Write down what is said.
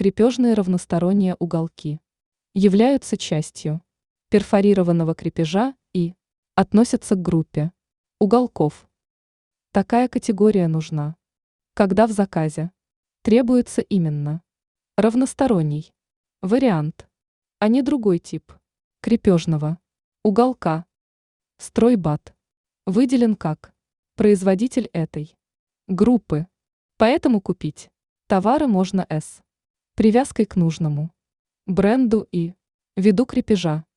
Крепежные равносторонние уголки являются частью перфорированного крепежа и относятся к группе уголков. Такая категория нужна, когда в заказе требуется именно равносторонний вариант, а не другой тип крепежного уголка. Стройбат выделен как производитель этой группы, поэтому купить товары можно с привязкой к нужному бренду и виду крепежа.